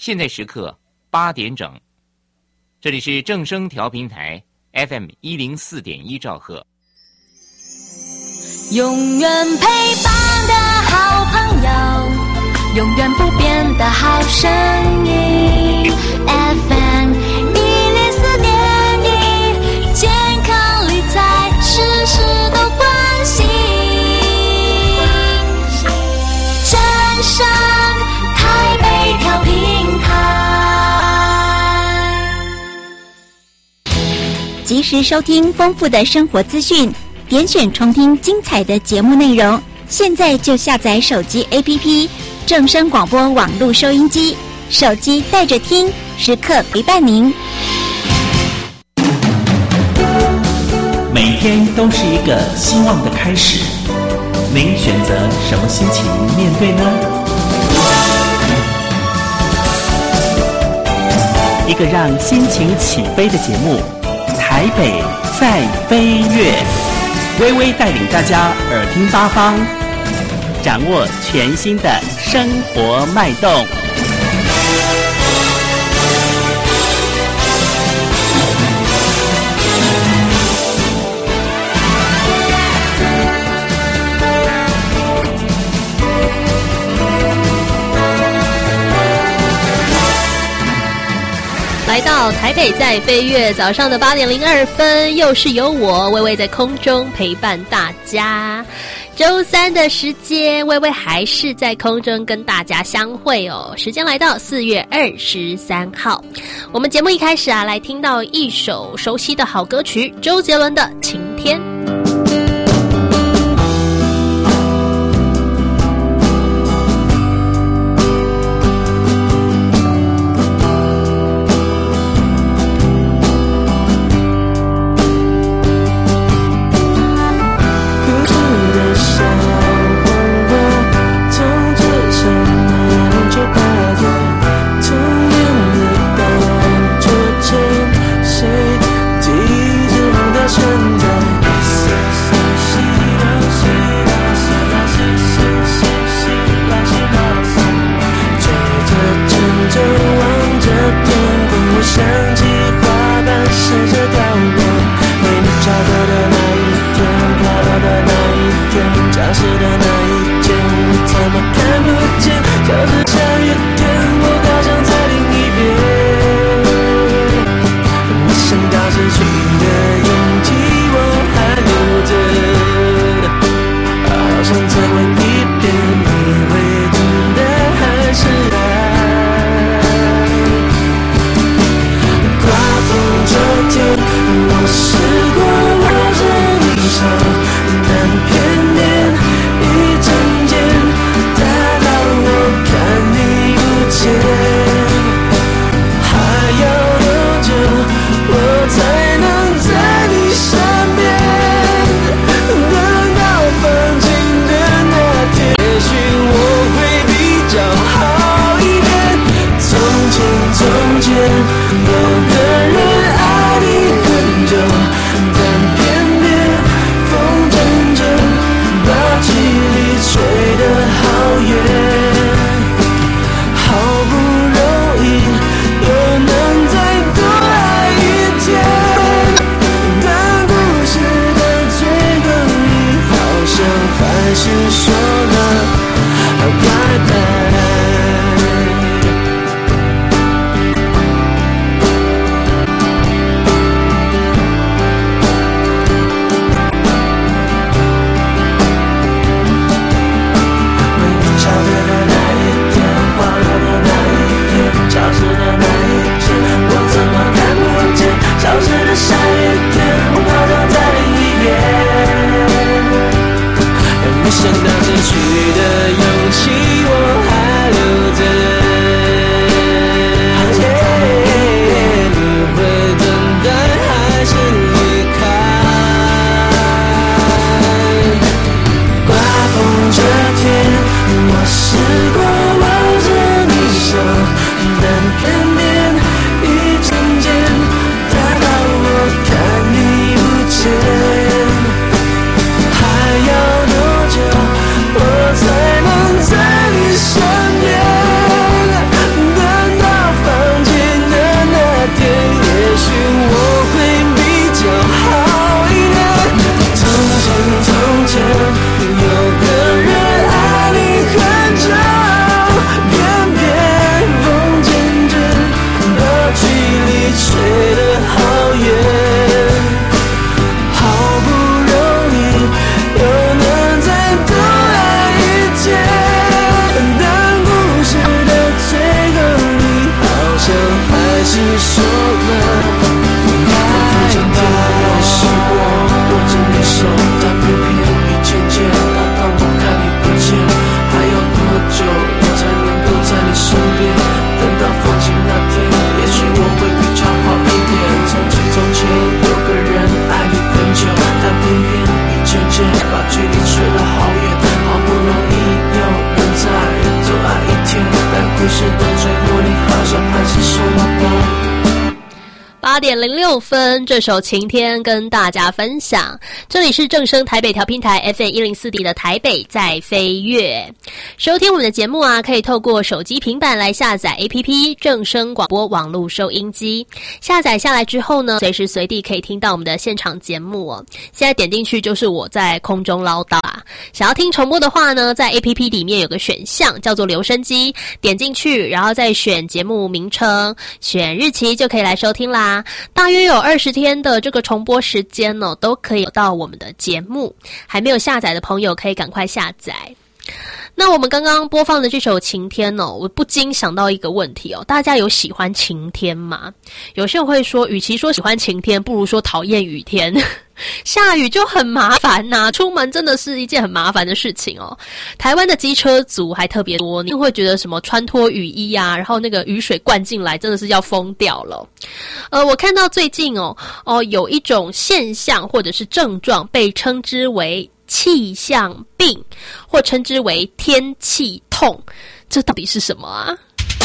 现在时刻8点整，这里是正声调频台 FM104.1兆赫。 永远陪伴的好朋友，永远不变的好声音 FM104.1，健康理财事事都关心，正声台北调频台， 及时收听丰富的生活资讯，点选重听精彩的节目内容。现在就下载手机 APP 正声广播网络收音机，手机带着听，时刻陪伴您。 每天都是一个希望的开始，您选择什么心情面对呢？一个让心情起飞的节目，台北在飞跃，微微带领大家耳听八方，掌握全新的生活脉动。 来到台北在飞跃，早上的8点02分，又是由我薇薇在空中陪伴大家。周三的时间，薇薇还是在空中跟大家相会哦。时间来到4月23号，我们节目一开始来听到一首熟悉的好歌曲，周杰伦的《晴天》。 现在 8点06分，这首《晴天》跟大家分享。这里是正声台北调频台 FM104D 的台北在飞跃。收听我们的节目啊，可以透过手机平板来下载 APP 正声广播网络收音机。下载下来之后呢，随时随地可以听到我们的现场节目哦。现在点进去就是我在空中唠叨啊。想要听重播的话呢，在 APP 里面有个选项叫做留声机，点进去然后再选节目名称，选日期就可以来收听啦。大约有20天的这个重播时间呢，都可以有到我们的节目。还没有下载的朋友可以赶快下载。那我们刚刚播放的这首《晴天》哦，我不禁想到一个问题哦，大家有喜欢晴天吗？有些人会说，与其说喜欢晴天，不如说讨厌雨天。下雨就很麻烦呐，出门真的是一件很麻烦的事情哦。台湾的机车族还特别多，你会觉得什么穿脱雨衣啊，然后那个雨水灌进来，真的是要疯掉了。我看到最近有一种现象或者是症状被称之为气象病，或称之为天气痛，这到底是什么啊？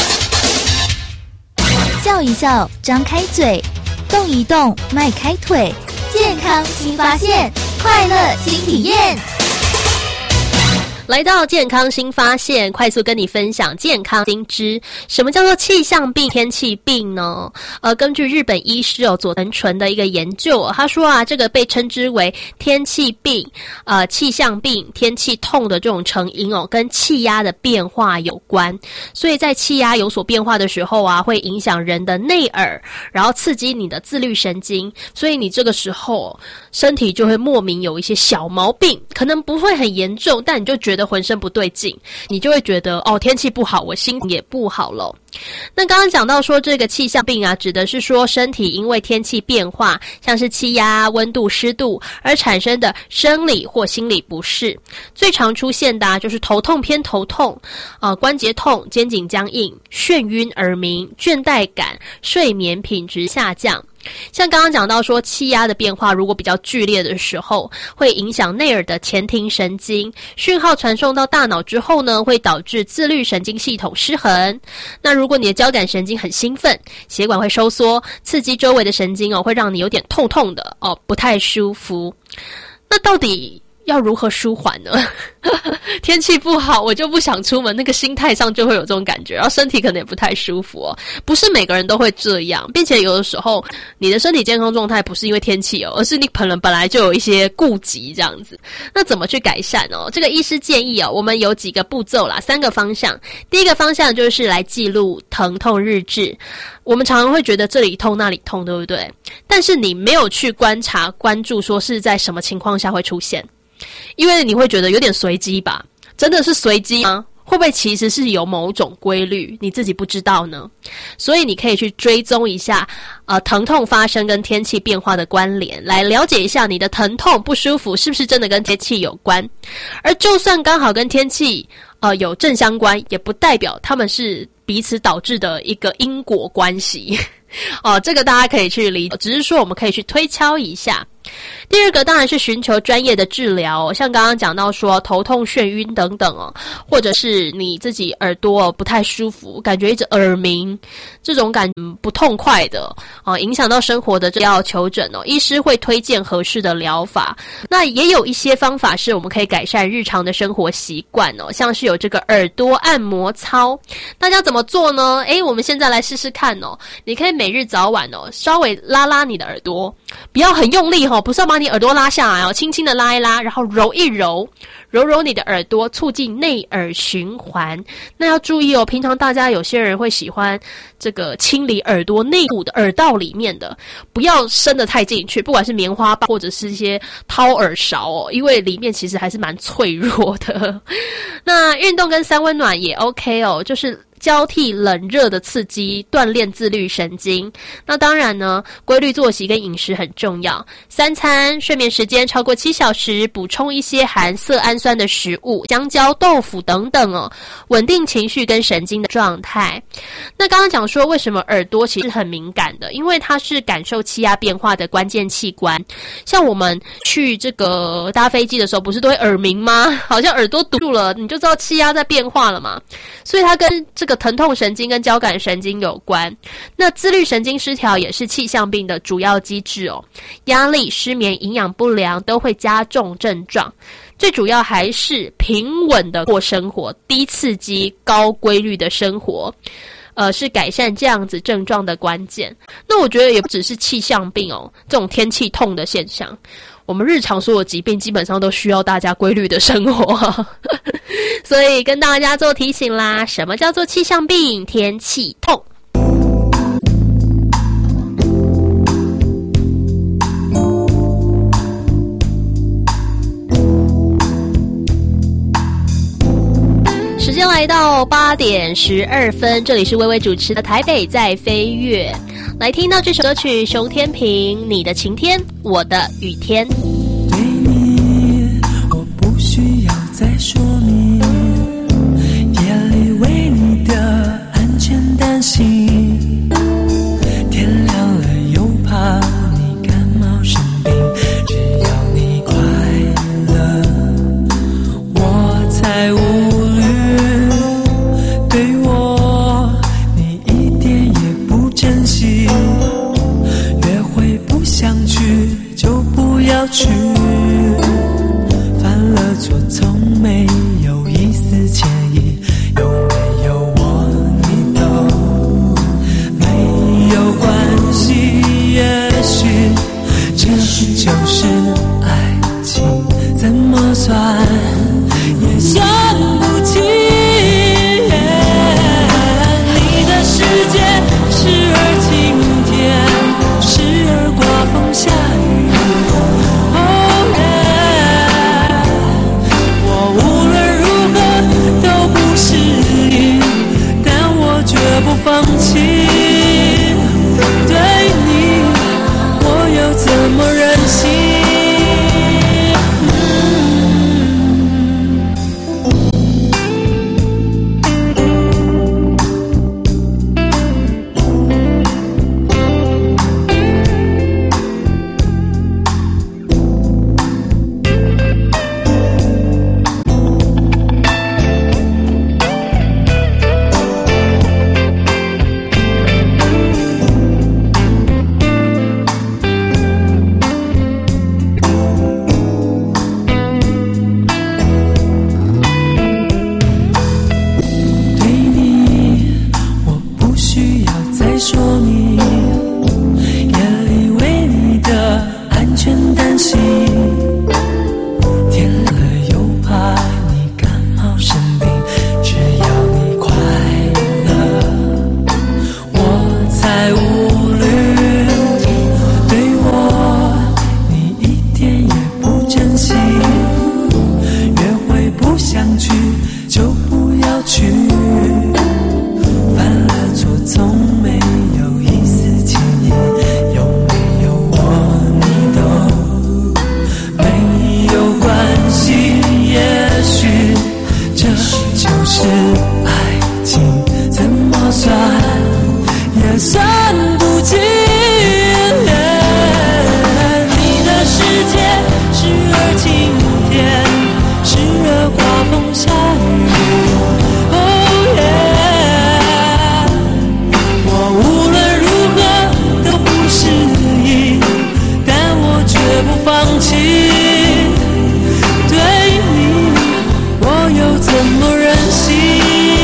笑一笑，张开嘴，动一动，迈开腿，健康新发现，快乐新体验。 来到健康新发现，快速跟你分享健康新知。什么叫做气象病、天气病呢？根据日本医师佐藤纯的一个研究，他说啊，这个被称之为天气病、气象病、天气痛的这种成因跟气压的变化有关。所以在气压有所变化的时候啊，会影响人的内耳，然后刺激你的自律神经，所以你这个时候身体就会莫名有一些小毛病，可能不会很严重，但你就觉得浑身不对劲，你就会觉得天气不好，我心情也不好了。那刚刚讲到说这个气象病啊，指的是说身体因为天气变化，像是气压、温度、湿度而产生的生理或心理不适。最常出现的就是头痛偏头痛，关节痛、肩颈僵硬、眩晕、耳鸣、倦怠感、睡眠品质下降。像刚刚讲到说气压的变化如果比较剧烈的时候，会影响内耳的前庭神经，讯号传送到大脑之后呢，会导致自律神经系统失衡。那如果你的交感神经很兴奋，血管会收缩，刺激周围的神经会让你有点痛痛的不太舒服。那到底要如何舒缓呢？天气不好我就不想出门，那个心态上就会有这种感觉，然后身体可能也不太舒服不是每个人都会这样，并且有的时候你的身体健康状态不是因为天气而是你可能本来就有一些顾忌这样子。那怎么去改善这个医师建议我们有几个步骤啦，3个方向。第一个方向就是来记录疼痛日志。我们常常会觉得这里痛那里痛，对不对？但是你没有去观察关注说是在什么情况下会出现，因为你会觉得有点随机吧？真的是随机吗？会不会其实是有某种规律你自己不知道呢？所以你可以去追踪一下疼痛发生跟天气变化的关联，来了解一下你的疼痛不舒服是不是真的跟天气有关。而就算刚好跟天气有正相关，也不代表他们是彼此导致的一个因果关系这个大家可以去理解，只是说我们可以去推敲一下。第二个当然是寻求专业的治疗像刚刚讲到说头痛、眩晕等等或者是你自己耳朵不太舒服，感觉一直耳鸣，这种感觉不痛快的影响到生活的，这要求诊医师会推荐合适的疗法。那也有一些方法是我们可以改善日常的生活习惯像是有这个耳朵按摩操。大家怎么做呢？我们现在来试试看你可以每日早晚稍微拉拉你的耳朵，不要很用力不是要把你耳朵拉下来轻轻的拉一拉，然后揉一揉，揉揉你的耳朵，促进内耳循环。那要注意平常大家有些人会喜欢这个清理耳朵内部的耳道里面的，不要伸得太进去，不管是棉花棒或者是一些掏耳勺因为里面其实还是蛮脆弱的。那运动跟3温暖也 OK 就是交替冷热的刺激，锻炼自律神经。那当然呢，规律作息跟饮食很重要，3餐睡眠时间超过7小时，补充一些含色氨酸的食物，香蕉、豆腐等等稳定情绪跟神经的状态。那刚刚讲说为什么耳朵其实很敏感的，因为它是感受气压变化的关键器官。像我们去这个搭飞机的时候不是都会耳鸣吗？好像耳朵堵住了，你就知道气压在变化了嘛。所以它跟这个疼痛神经跟交感神经有关。那自律神经失调也是气象病的主要机制哦。压力、失眠、营养不良都会加重症状。最主要还是平稳的过生活，低刺激、高规律的生活。是改善这样子症状的关键。那我觉得也不只是气象病哦，这种天气痛的现象，我们日常所有疾病基本上都需要大家规律的生活。所以跟大家做提醒啦，什么叫做气象病、天气痛？时间来到8点12分，这里是微微主持的台北在飞跃。来听到这首歌曲，熊天平，你的晴天，我的雨天。 对你，我不需要再说明，夜里为你的安全担心，天亮了又怕你感冒生病，只要你快乐，我才无对我你一点也不珍惜，约会不想去就不要去，犯了错从没有一丝歉意，有没有我你都没有关系，也许这就是爱情，怎么算也算不清。世界时而晴天，时而刮风下雨。Oh yeah， 我无论如何都不适应，但我绝不放弃。对你，我又怎么忍心？怎么忍心？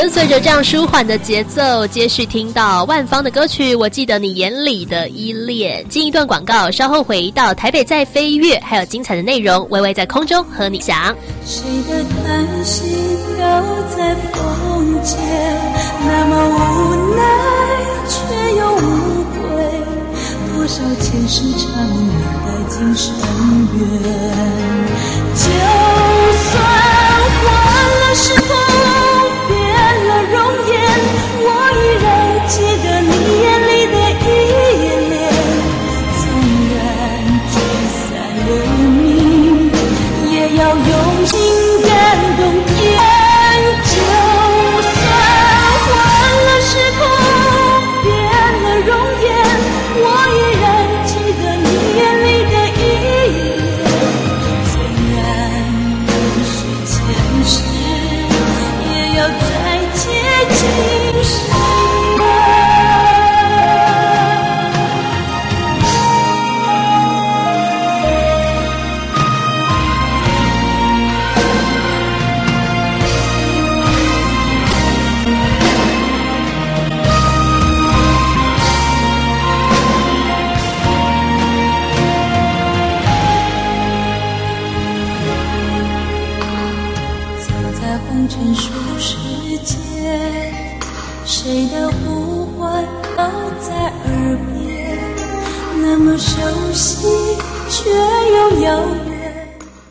跟随着这样舒缓的节奏，接续听到万芳的歌曲《我记得你眼里的依恋》。进一段广告，稍后回到台北在飞跃，还有精彩的内容，微微在空中和你想。 谁的叹息飘在风间，那么无奈却又无悔，多少前世缠绵带进深渊。就算换了时空，变了容颜，我依然记得你眼里的依恋。纵然聚散流明，也要用心感动天。就算换了时空，变了容颜，我依然记得你眼里的依恋。虽然流水前世，也要再接近谁红尘俗世间，谁的呼唤都在耳边，那么熟悉却又遥远。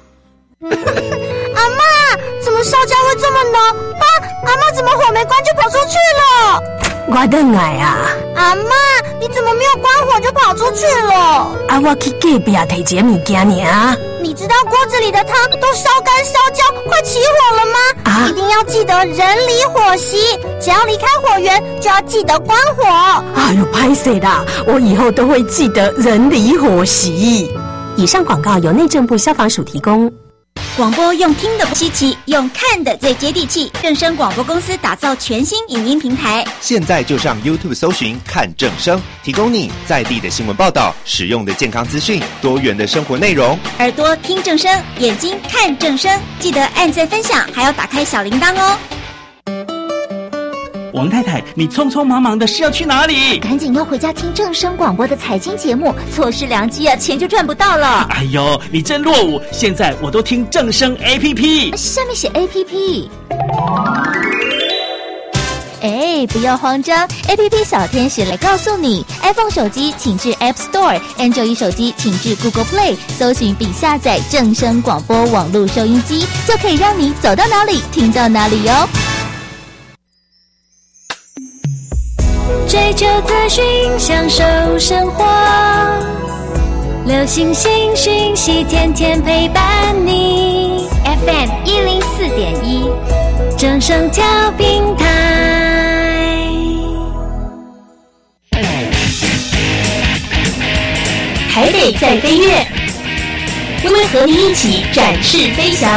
阿嬷，怎么烧焦会这么浓？爸，阿嬷怎么火没关就跑出去了？ 我回来啊！ 阿嬷，你怎么没有关火就跑出去了？ 啊，我去隔壁摕一个物件尔。 你知道锅子里的汤都烧干烧焦，快起火了吗？ 啊！ 一定要记得人离火熄，只要离开火源就要记得关火。 哎呦，拍谁啦！我以后都会记得人离火熄。以上广告由内政部消防署提供。 广播用听的不稀奇，用看的最接地气。正声广播公司打造全新影音平台， 现在就上 YouTube 搜寻看正声，提供你在地的新闻报道、实用的健康资讯、多元的生活内容。 耳朵听正声，眼睛看正声，记得按赞分享，还要打开小铃铛哦。 王太太，你匆匆忙忙的是要去哪里？ 赶紧要回家听正声广播的财经节目，错失良机啊，钱就赚不到了。 哎呦，你真落伍！现在我都听正声 APP， 上面写 APP。哎，不要慌张 ，APP 小天使来告诉你 ，iPhone 手机请至 App Store，Android 手机请至 Google Play， 搜寻并下载正声广播网络收音机，就可以让你走到哪里听到哪里哟。 追求资讯，享受生活，流行新讯息，天天陪伴你。FM 104.1，正声调频台。 台北在飞跃，微微和你一起展翅飞翔。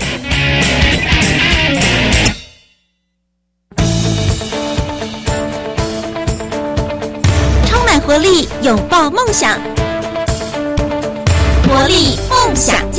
活力，拥抱梦想，活力梦想家。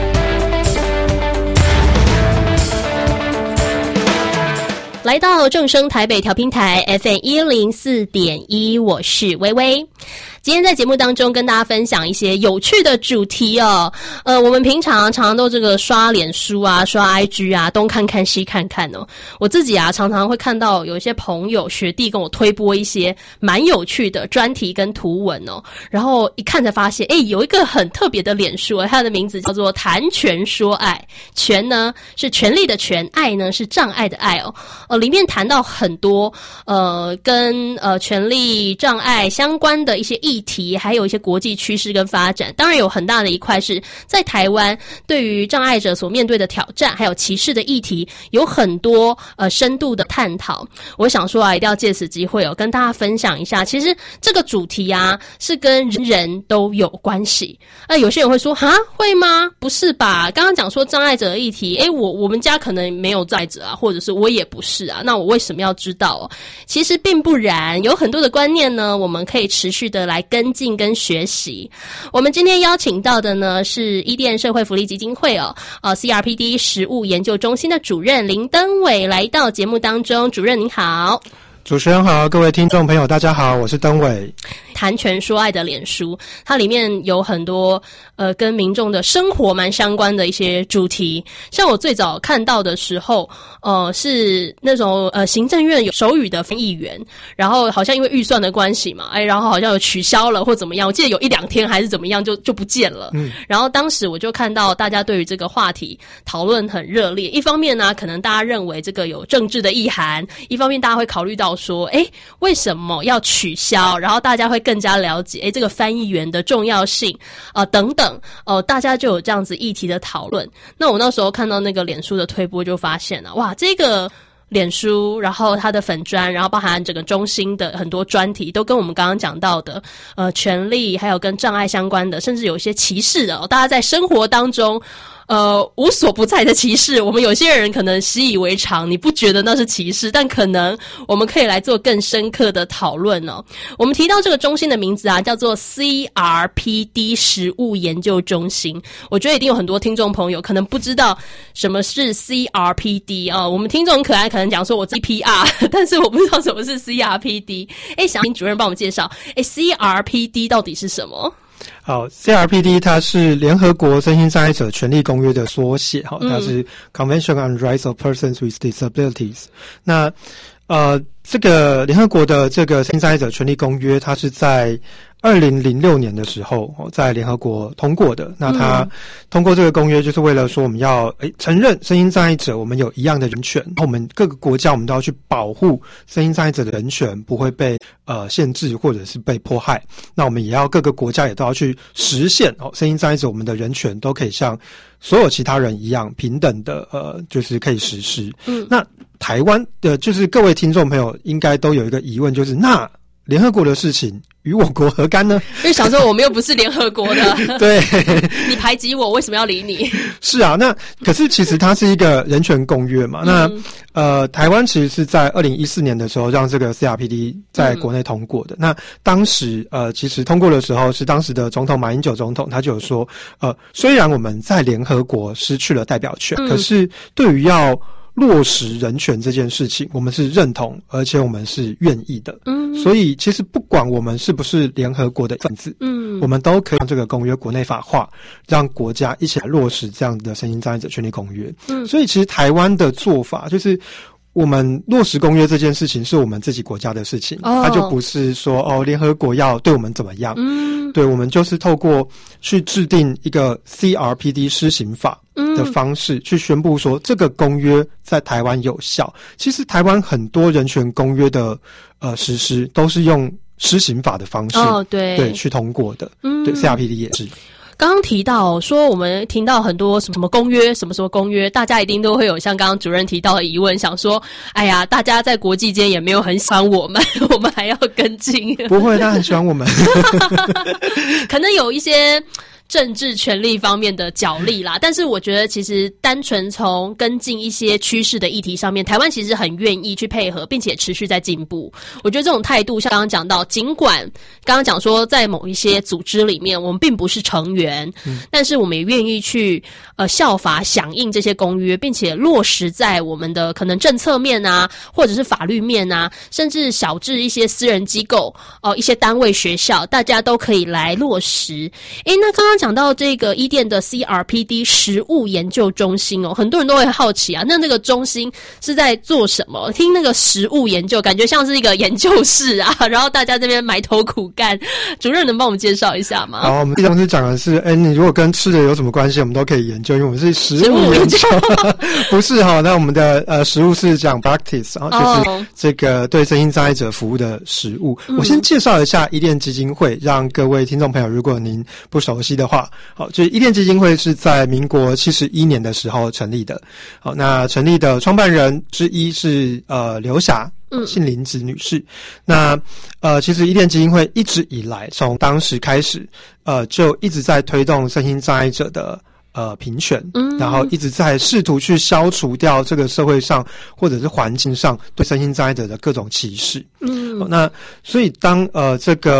来到正声台北调频台 FM 104.1，我是微微。今天在节目当中跟大家分享一些有趣的主题哦。我们平常都这个刷脸书啊，刷 IG 啊，东看看西看看哦。我自己啊，常常会看到有一些朋友学弟跟我推播一些蛮有趣的专题跟图文哦。然后一看才发现，有一个很特别的脸书，它的名字叫做谈权说爱。权呢是权力的权，爱呢是障碍的爱哦。里面谈到很多跟权力障碍相关的一些议题，还有一些国际趋势跟发展。当然有很大的一块是在台湾对于障碍者所面对的挑战还有歧视的议题有很多深度的探讨。我想说啊，一定要借此机会跟大家分享一下，其实这个主题啊是跟人都有关系。有些人会说哈，会吗？不是吧，刚刚讲说障碍者的议题，我们家可能没有障碍者啊，或者是我也不是啊，那我为什么要知道其实并不然，有很多的观念呢，我们可以持续的来来跟进跟学习。我们今天邀请到的呢是伊甸社会福利基金会CRPD 实务研究中心的主任林登伟来到节目当中。主任您好。 主持人好，各位听众朋友大家好，我是登伟。 谈权说爱的脸书，它里面有很多跟民众的生活蛮相关的一些主题。像我最早看到的时候是那种行政院有手语的翻译员，然后好像因为预算的关系嘛，然后好像有取消了或怎么样，我记得有1-2天还是怎么样就不见了。然后当时我就看到大家对于这个话题讨论很热烈，一方面呢可能大家认为这个有政治的意涵，一方面大家会考虑到说为什么要取消，然后大家会更加了解这个翻译员的重要性等等大家就有这样子议题的讨论。那我那时候看到那个脸书的推播就发现哇，这个脸书然后它的粉专，然后包含整个中心的很多专题都跟我们刚刚讲到的权利还有跟障碍相关的，甚至有一些歧视的大家在生活当中无所不在的歧视，我们有些人可能习以为常，你不觉得那是歧视，但可能我们可以来做更深刻的讨论我们提到这个中心的名字叫做 CRPD 实务研究中心，我觉得一定有很多听众朋友可能不知道什么是 CRPD 我们听众很可爱，可能讲说我 CPR 但是我不知道什么是 CRPD。想请主任帮我们介绍CRPD 到底是什么？ 好 ，CRPD 它是联合国身心障碍者权利公约的缩写，它是 Convention on Rights of Persons with Disabilities。那这个联合国的这个身心障碍者权利公约，它是在2006年的时候在联合国通过的。那它通过这个公约就是为了说我们要承认身心障碍者我们有一样的人权，我们各个国家我们都要去保护身心障碍者的人权不会被限制或者是被迫害。那我们也要各个国家也都要去实现身心障碍者我们的人权都可以像所有其他人一样平等的就是可以实施。那台湾的就是各位听众朋友应该都有一个疑问，就是那联合国的事情与我国何干呢？ 因为想说我们又不是联合国的对， 你排挤我为什么要理你？ 是啊，那可是其实它是一个人权公约嘛。那台湾其实是在2014年的时候让这个 CRPD 在国内通过的。那当时其实通过的时候是当时的总统马英九总统他就有说虽然我们在联合国失去了代表权，可是对于要落实人权这件事情我们是认同而且我们是愿意的。所以其实不管我们是不是联合国的分子我们都可以让这个公约国内法化，让国家一起来落实这样的身心障碍者权利公约。所以其实台湾的做法就是我们落实公约这件事情是我们自己国家的事情，它就不是说联合国要对我们怎么样。对，我们就是透过去制定一个 CRPD 施行法的方式去宣布说这个公约在台湾有效。其实台湾很多人权公约的实施都是用施行法的方式对去通过的。对 CRPD 也是。 刚刚提到说我们听到很多什么公约什么什么公约，大家一定都会有像刚刚主任提到的疑问，想说哎呀大家在国际间也没有很喜欢我们我们还要跟进。 不会，他很喜欢我们可能有一些政治权利方面的角力啦，但是我觉得其实单纯从跟进一些趋势的议题上面，台湾其实很愿意去配合，并且持续在进步。我觉得这种态度像刚刚讲到，尽管刚刚讲说在某一些组织里面我们并不是成员，但是我们也愿意去效法响应这些公约，并且落实在我们的可能政策面啊，或者是法律面啊，甚至小至一些私人机构一些单位学校，大家都可以来落实。那刚刚讲到这个伊甸的 CRPD 实务研究中心很多人都会好奇啊，那个中心是在做什么？听那个实务研究感觉像是一个研究室啊，然后大家这边埋头苦干。主任能帮我们介绍一下吗？ 好，我们上次讲的是你如果跟吃的有什么关系我们都可以研究，因为我们是实务研究不是那我们的实务是讲 practice 就是这个对身心障碍者服务的实务。我先介绍一下伊甸基金会，让各位听众朋友如果您不熟悉的话，好，就是伊甸基金会是在民国71年的时候成立的。好，那成立的创办人之一是刘霞姓林子女士。那其实伊甸基金会一直以来从当时开始就一直在推动身心障碍者的平权，然后一直在试图去消除掉这个社会上或者是环境上对身心障碍者的各种歧视。那所以当这个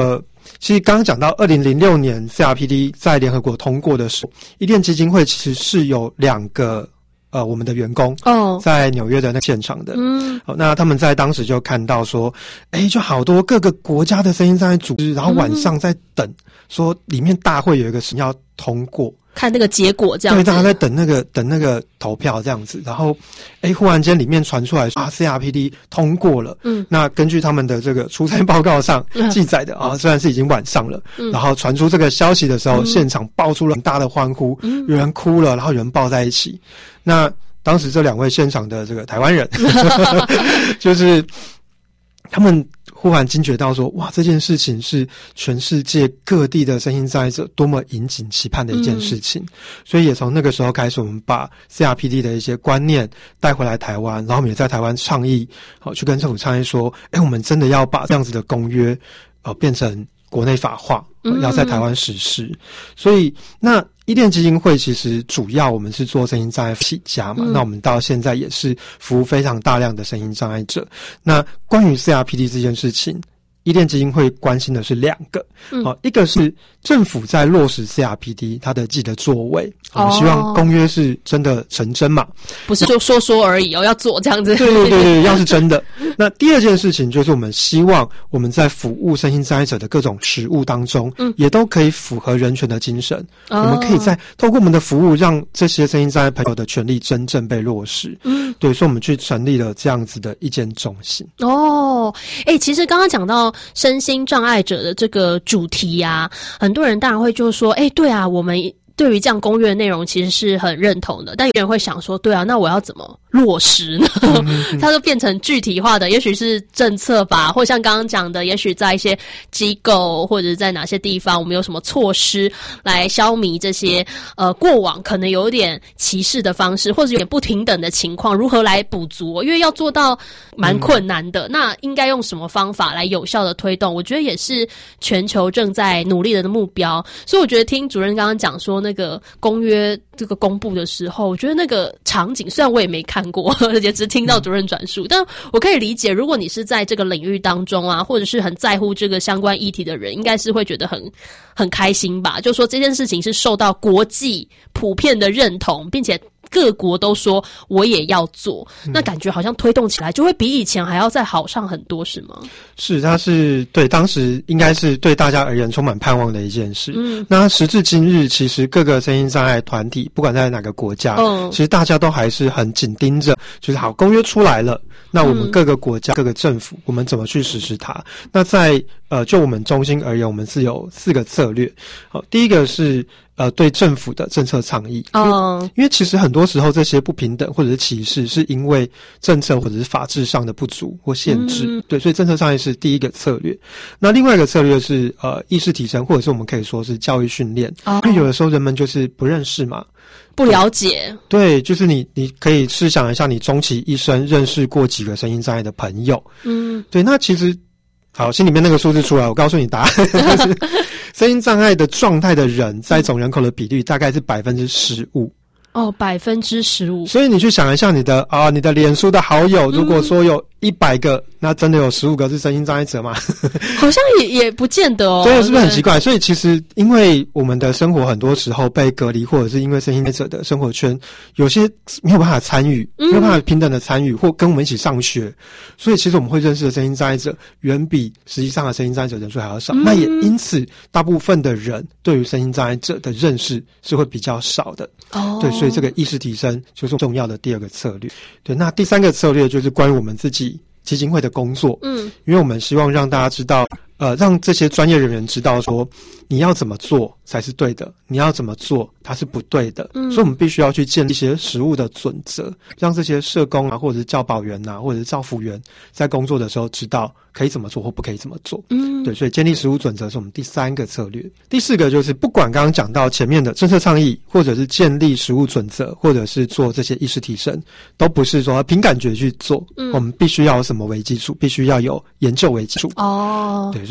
其实刚刚讲到2006年 CRPD 在联合国通过的时候，伊甸基金会其实是有2个我们的员工在纽约的那现场的，好，那他们在当时就看到说，就好多各个国家的声音障碍组织，然后晚上在等，说里面大会有一个事情要通过。 看那个结果这样子， 对，大家在等那个投票这样子，然后，忽然间里面传出来说CRPD 通过了，那根据他们的这个出差报告上记载的虽然是已经晚上了，然后传出这个消息的时候，现场爆出了很大的欢呼，有人哭了，然后有人抱在一起。那当时这2位现场的这个台湾人，就是他们忽然惊觉到说，哇，这件事情是全世界各地的声音障碍者多么引颈期盼的一件事情，所以也从那个时候开始，我们把 CRPD 的一些观念带回来台湾，然后我们也在台湾倡议，去跟政府倡议说，我们真的要把这样子的公约变成国内法化，要在台湾实施。所以那伊甸基金会其实主要我们是做声音障碍起家嘛，那我们到现在也是服务非常大量的声音障碍者。那关于 CRPD 这件事情，伊甸基金会关心的是2个，一个是政府在落实 CRPD 它的自己的作为，我们希望公约是真的成真嘛， 不是就说而已要做这样子。 对，要是真的。那第二件事情就是我们希望我们在服务声音障碍者的各种实务当中，也都可以符合人权的精神，我们可以在透过我们的服务，让这些声音障碍朋友的权利真正被落实。对，所以我们去成立了这样子的意见中心。 其实刚刚讲到身心障碍者的这个主题啊，很多人当然会就说，对啊，我们对于这样公约的内容其实是很认同的，但有人会想说，对啊，那我要怎么落实呢？它就变成具体化的，也许是政策吧，或像刚刚讲的，也许在一些机构或者是在哪些地方，我们有什么措施来消弭这些过往可能有点歧视的方式，或者有点不平等的情况，如何来补足？因为要做到蛮困难的，那应该用什么方法来有效的推动？我觉得也是全球正在努力的目标。所以我觉得听主任刚刚讲说那个公约这个公布的时候，我觉得那个场景虽然我也没看过，也只听到主任转述，但我可以理解，如果你是在这个领域当中啊，或者是很在乎这个相关议题的人，应该是会觉得很开心吧，就说这件事情是受到国际普遍的认同，并且各国都说我也要做，那感觉好像推动起来就会比以前还要再好上很多，是吗？ 是，它是对当时应该是对大家而言充满盼望的一件事。那时至今日，其实各个声音障碍团体，不管在哪个国家，其实大家都还是很紧盯着，就是好，公约出来了，那我们各个国家、各个政府，我们怎么去实施它？那在就我们中心而言，我们是有4个策略。好，第一个是对政府的政策倡议，因为其实很多时候这些不平等或者是歧视，是因为政策或者是法制上的不足或限制。对，所以政策倡议是第一个策略。那另外一个策略是意识提升，或者是我们可以说是教育训练。因为有的时候人们就是不认识嘛， 不了解。 对，就是你可以试想一下，你终其一生认识过几个声音障碍的朋友。对，那其实好，心里面那个数字出来，我告诉你答案。就是声音障碍的状态的人在总人口的比率大概是15%。 15%。 所以你去想一下你的脸书的好友，如果说有100个，那真的有15个是声音障碍者吗？ 好像也不见得哦。 对，是不是很奇怪？所以其实因为我们的生活很多时候被隔离，或者是因为声音障碍者的生活圈有些没有办法参与，没有办法平等的参与，或跟我们一起上学，所以其实我们会认识的声音障碍者远比实际上的声音障碍者人数还要少。那也因此大部分的人对于声音障碍者的认识是会比较少的。对，所以这个意识提升就是重要的第2个策略。对，那第3个策略就是关于我们自己基金会的工作。因为我们希望让大家知道，让这些专业人员知道说，你要怎么做才是对的，你要怎么做它是不对的。所以我们必须要去建立一些实务的准则，让这些社工啊，或者是教保员啊，或者是照服员在工作的时候知道可以怎么做或不可以怎么做。对，所以建立实务准则是我们第3个策略。第4个就是不管刚刚讲到前面的政策倡议，或者是建立实务准则，或者是做这些意识提升，都不是说凭感觉去做。我们必须要有什么为基础，必须要有研究为基础。对，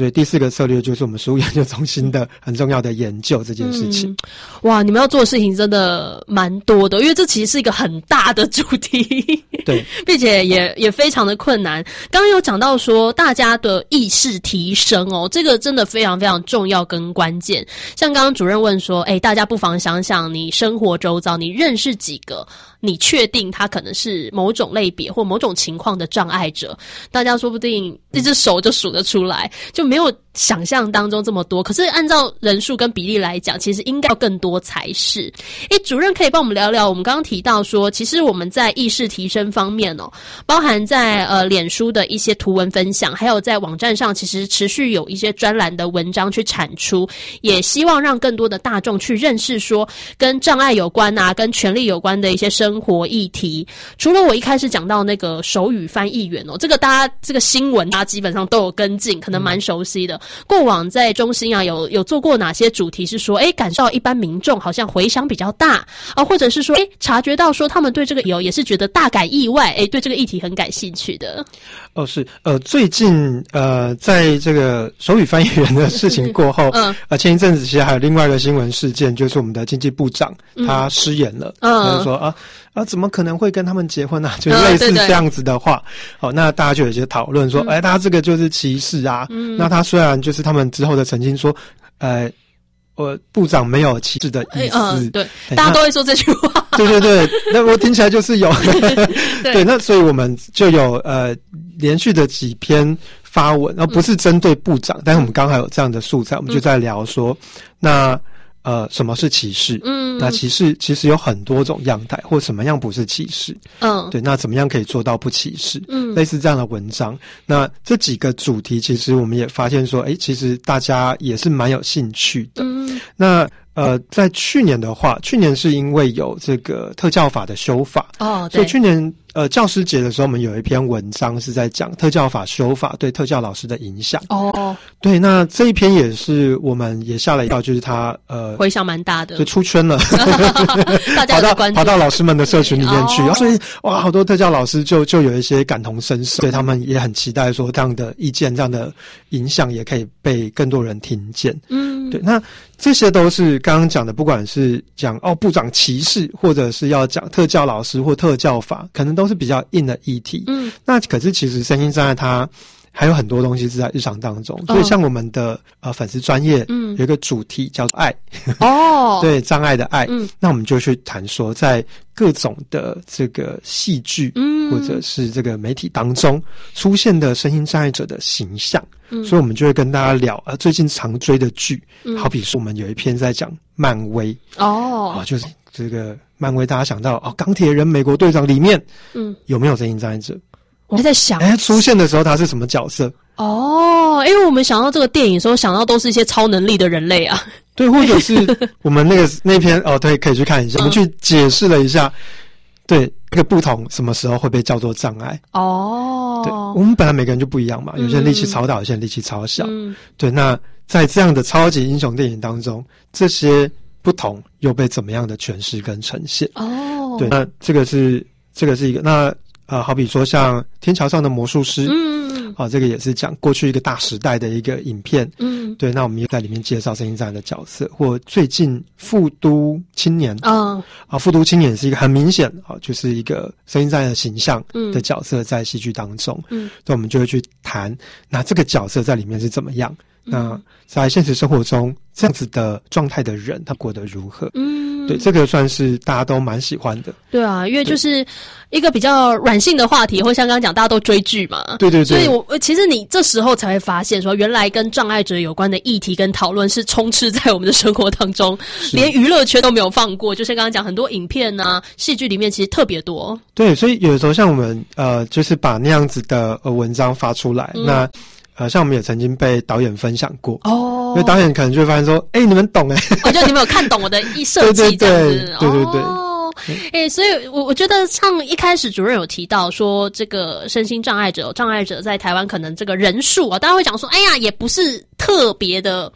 所以第4个策略就是我们食物研究中心的很重要的研究这件事情。 哇，你们要做的事情真的蛮多的，因为这其实是一个很大的主题， 对， 并且也非常的困难。刚刚有讲到说大家的意识提升哦，这个真的非常非常重要跟关键。像刚刚主任问说，大家不妨想想你生活周遭，你认识几个你确定他可能是某种类别或某种情况的障碍者，大家说不定一只手就数得出来，就没有想象当中这么多。可是按照人数跟比例来讲，其实应该要更多才是。主任可以帮我们聊聊，我们刚刚提到说，其实我们在意识提升方面哦，包含在脸书的一些图文分享，还有在网站上其实持续有一些专栏的文章去产出，也希望让更多的大众去认识说跟障碍有关啊，跟权利有关的一些生活议题。除了我一开始讲到那个手语翻译员哦，这个大家这个新闻大家基本上都有跟进，可能蛮熟悉的。过往在中心啊有做过哪些主题是说感受到一般民众好像回响比较大啊，或者是说察觉到说他们对这个也是觉得大感意外，对这个议题很感兴趣的。 是最近在这个手语翻译员的事情过后前一阵子其实还有另外一个新闻事件，就是我们的经济部长他失言了，他就说怎么可能会跟他们结婚啊，就是类似这样子的话。那大家就有一些讨论说他这个就是歧视啊。那他虽然就是他们之后的澄清说部长没有歧视的意思。 对，大家都会说这句话。 对，那我听起来就是有。对，那所以我们就有连续的几篇发文，然后不是针对部长，但是我们刚好有这样的素材，我们就在聊说那什么是歧视？那歧视其实有很多种样态，或什么样不是歧视？对，那怎么样可以做到不歧视？类似这样的文章。那这几个主题，其实我们也发现说，其实大家也是蛮有兴趣的。那在去年的话，去年是因为有这个特教法的修法所以去年教师节的时候，我们有一篇文章是在讲特教法修法对特教老师的影响。对，那这一篇也是我们也下了一道，就是他回响蛮大的， 就出圈了， 大家的关注跑到老师们的社群里面去，所以哇，好多特教老师就有一些感同身受，所以他们也很期待说这样的意见、这样的影响也可以被更多人听见。对，那这些都是刚刚讲的，不管是讲部长歧视，或者是要讲特教老师或特教法，可能都是比较硬的议题。那可是其实声音障碍它还有很多东西是在日常当中，所以像我们的粉丝专页有一个主题叫做爱对，障碍的爱。那我们就去谈说在各种的这个戏剧或者是这个媒体当中出现的声音障碍者的形象。所以我们就会跟大家聊最近常追的剧，好比说我们有一篇在讲漫威就是这个漫威，大家想到钢铁人美国队长里面有没有声音障碍者？ 我还在想出现的时候他是什么角色？ 因为我们想到这个电影的时候，想到都是一些超能力的人类啊。 对，或者是我们那篇对，可以去看一下，我们去解释了一下，对这个不同什么时候会被叫做障碍。对，我们本来每个人就不一样嘛，有些人力气超大，有些人力气超小。对，那在这样的超级英雄电影当中，这些不同又被怎么样的诠释跟呈现？对，那这个是一个。那好比说像天桥上的魔术师，这个也是讲过去一个大时代的一个影片。对，那我们也在里面介绍声音障碍的角色，或最近复都青年复都青年是一个很明显就是一个声音障碍的形象的角色在戏剧当中。那我们就会去谈，那这个角色在里面是怎么样？那在现实生活中这样子的状态的人，他过得如何？对，这个算是大家都蛮喜欢的。 对啊，因为就是一个比较软性的话题，或像刚刚讲，大家都追剧嘛。 对。 所以其实你这时候才会发现说，原来跟障碍者有关的议题跟讨论是充斥在我们的生活当中，连娱乐圈都没有放过。就像刚刚讲，很多影片啊、戏剧里面其实特别多。 对，所以有的时候像我们就是把那样子的文章发出来，那像我们也曾经被导演分享过因为导演可能就会发现说你们懂就你们有看懂我的设计这样子。 对。 所以我觉得像一开始主任有提到说，这个身心障碍者在台湾可能这个人数大家会讲说，也不是特别的大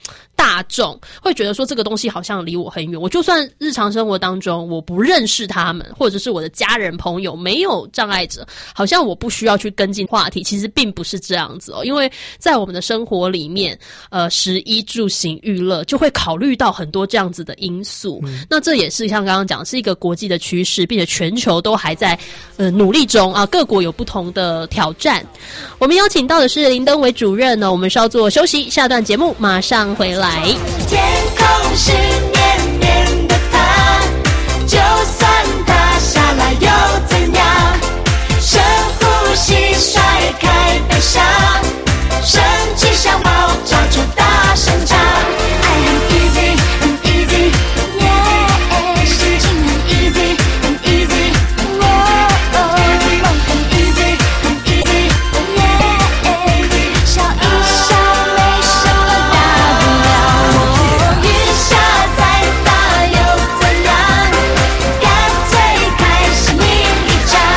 大众会觉得说这个东西好像离我很远，我就算日常生活当中我不认识他们，或者是我的家人朋友没有障碍者，好像我不需要去跟进话题，其实并不是这样子哦。因为在我们的生活里面，食衣住行娱乐就会考虑到很多这样子的因素，那这也是像刚刚讲是一个国际的趋势，并且全球都还在努力中啊，各国有不同的挑战。我们邀请到的是林登伟主任呢，我们稍作休息，下段节目马上回来。 天空是绵绵的糖，就算它下来又怎样？深呼吸，甩开悲伤，升起小猫，照着大声唱。爱很 easy， 很 easy， yeah， 事情很 easy， 很 easy， 梦很 easy， 很 easy， yeah， 笑一笑没什么大不了。雨下再大又怎样？干脆开心另一场。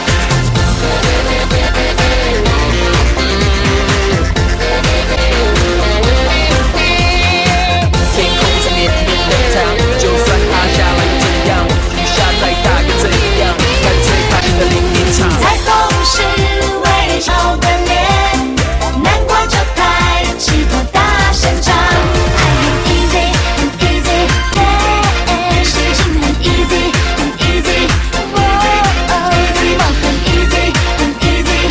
天空是绵绵的糖，就算它下来又怎样？雨下再大又怎样？干脆开心的另一场。 彩虹是微笑的脸，难过就抬起头大声唱。爱很 easy， 很 easy， yeah， 事情很 easy， 很 easy， 梦很 easy， 很 easy，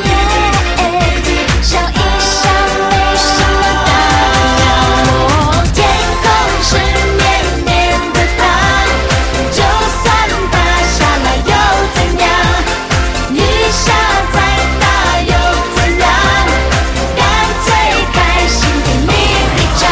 yeah， 笑一笑没什么大不了。天空是绵绵的糖，就算它下来又怎样？雨下再大又怎样？干脆开心的另一场。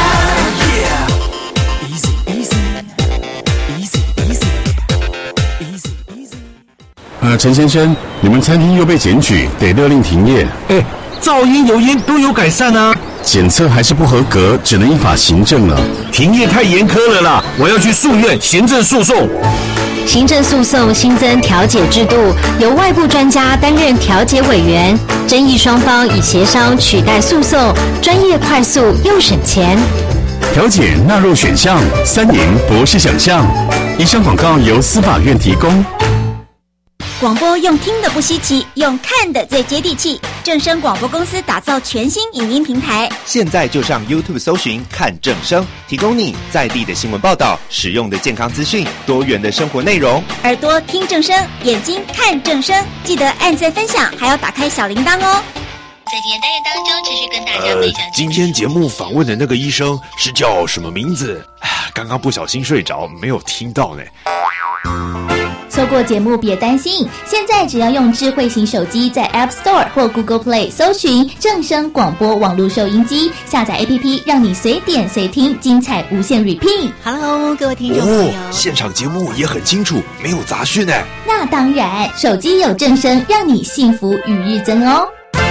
Easy easy easy easy easy easy。 陈先生，你们餐厅又被检举，得勒令停业。 噪音、油烟都有改善啊。 检测还是不合格，只能依法行政了。 停业太严苛了啦，我要去诉愿行政诉讼。 行政诉讼新增调解制度，由外部专家担任调解委员，争议双方以协商取代诉讼，专业、快速又省钱。 调解纳入选项，3赢不是想象。以上广告由司法院提供。 广播用听的不稀奇，用看的最接地气。正声广播公司打造全新影音平台， 现在就上 YouTube 搜寻看正声，提供你在地的新闻报道、实用的健康资讯、多元的生活内容。 耳朵听正声，眼睛看正声，记得按赞分享，还要打开小铃铛哦。 在今天单元当中，持续跟大家分享。 今天节目访问的那个医生是叫什么名字？刚刚不小心睡着，没有听到呢。 错过节目别担心，现在只要用智慧型手机在 App Store 或 Google Play 搜寻正声广播网络收音机，下载 APP 让你随点随听，精彩无限 repeat。 Hello， 各位听众朋友， 现场节目也很清楚，没有杂讯呢。 那当然，手机有正声，让你幸福与日增哦。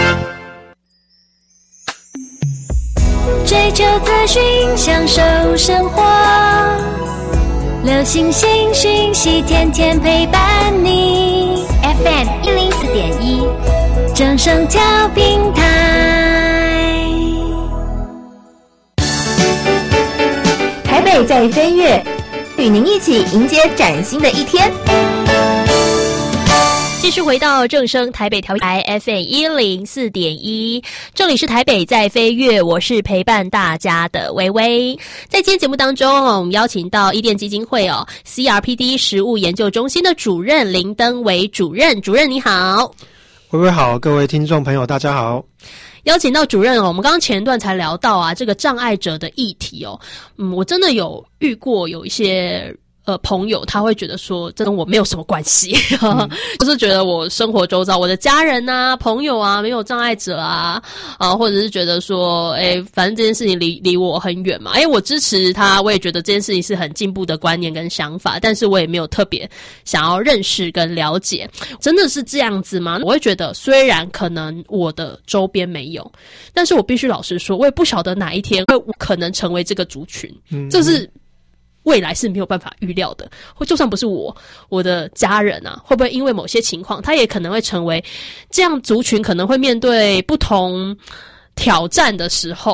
追求资讯，享受生活，流行新讯息，天天陪伴你。 FM 104.1， 正声调频台。 台北在飞跃，与您一起迎接崭新的一天。 继续回到正声台北调频台 FM 104.1，这里是台北在飞跃，我是陪伴大家的微微。在今天节目当中，我们邀请到伊甸基金会CRPD 实务研究中心的主任林登伟主任。主任你好。 微微好，各位听众朋友大家好。 邀请到主任我们刚刚前段才聊到这个障碍者的议题我真的有遇过有一些朋友他会觉得说这跟我没有什么关系就是觉得我生活周遭我的家人啊朋友啊没有障碍者或者是觉得说反正这件事情离我很远嘛我支持他，我也觉得这件事情是很进步的观念跟想法，但是我也没有特别想要认识跟了解。真的是这样子吗？我会觉得虽然可能我的周边没有，但是我必须老实说我也不晓得哪一天会可能成为这个族群，这是未来是没有办法预料的，或就算不是我的家人会不会因为某些情况，他也可能会成为这样族群，可能会面对不同挑战的时候，